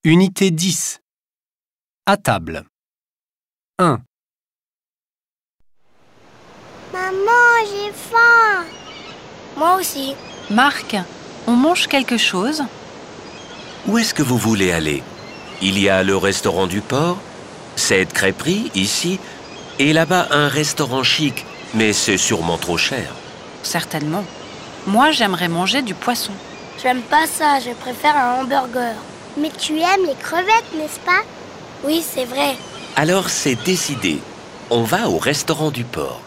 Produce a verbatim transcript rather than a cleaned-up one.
Unité dix. À table. un. Maman, j'ai faim. Moi aussi. Marc, on mange quelque chose? Où est-ce que vous voulez aller? Il y a le restaurant du port, cette crêperie, ici, et là-bas un restaurant chic, mais c'est sûrement trop cher. Certainement. Moi, j'aimerais manger du poisson. J'aime pas ça, je préfère un hamburger. Mais tu aimes les crevettes, n'est-ce pas? Oui, c'est vrai. Alors c'est décidé, on va au restaurant du port.